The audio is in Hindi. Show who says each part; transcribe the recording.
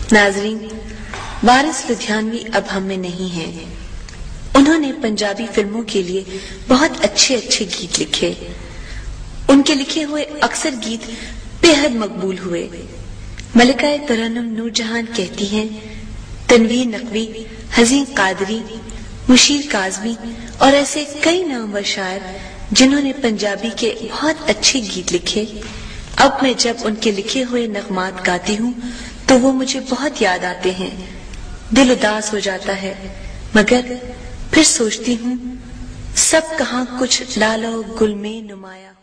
Speaker 1: नाजरीन, वारिस लुधियानवी अब हम में नहीं है। उन्होंने पंजाबी फिल्मों के लिए बहुत अच्छे अच्छे गीत लिखे। उनके लिखे हुए अक्सर गीत बेहद मकबूल हुए। मलिका तरन्नुम नूरजहान कहती हैं, तनवीर नकवी, हसीन कादरी, मुशीर काज़मी और ऐसे कई नामवर शायर जिन्होंने पंजाबी के बहुत अच्छे गीत लिखे, अब मैं जब उनके लिखे हुए नगमात गाती हूँ तो वो मुझे बहुत याद आते हैं। दिल उदास हो जाता है, मगर फिर सोचती हूँ सब कहाँ कुछ लालो गुल में नुमाया।